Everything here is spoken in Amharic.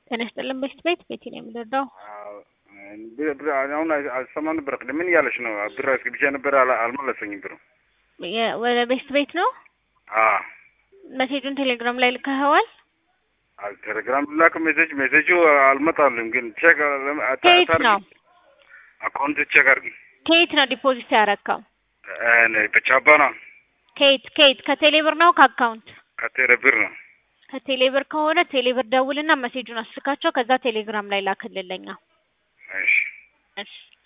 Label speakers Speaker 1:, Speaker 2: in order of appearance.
Speaker 1: ጤና ይስጥልን ቤት ነው የምደርዳው።
Speaker 2: ብር አሁን አልሰማን ብር ለምን ያለሽ ነው? ብር አስገብቼ ነበር አልመለሰኝም ብሩ።
Speaker 1: ወደ ቤት ነው? ሜሴጁን ቴሌግራም ላይ ልከኸዋል?
Speaker 2: ቴሌግራም ላክ ሜሴጁ አልመጣልም ግን ቼክ
Speaker 1: ከየት ነው?
Speaker 2: አካውንት ቼክ አድርጊ።
Speaker 1: ከየት ነው ዲፖዚት ያደረከው?
Speaker 2: በቻባ ነው።
Speaker 1: ከየት ከቴሌብር ነው ከአካውንት?
Speaker 2: ከቴሌብር ነው።
Speaker 1: ከቴሌብር ከሆነ ቴሌብር ደውልና ሜሴጁን አስልካቸው ከዛ ቴሌግራም ላይ ላክልልኛ።
Speaker 2: እሺ።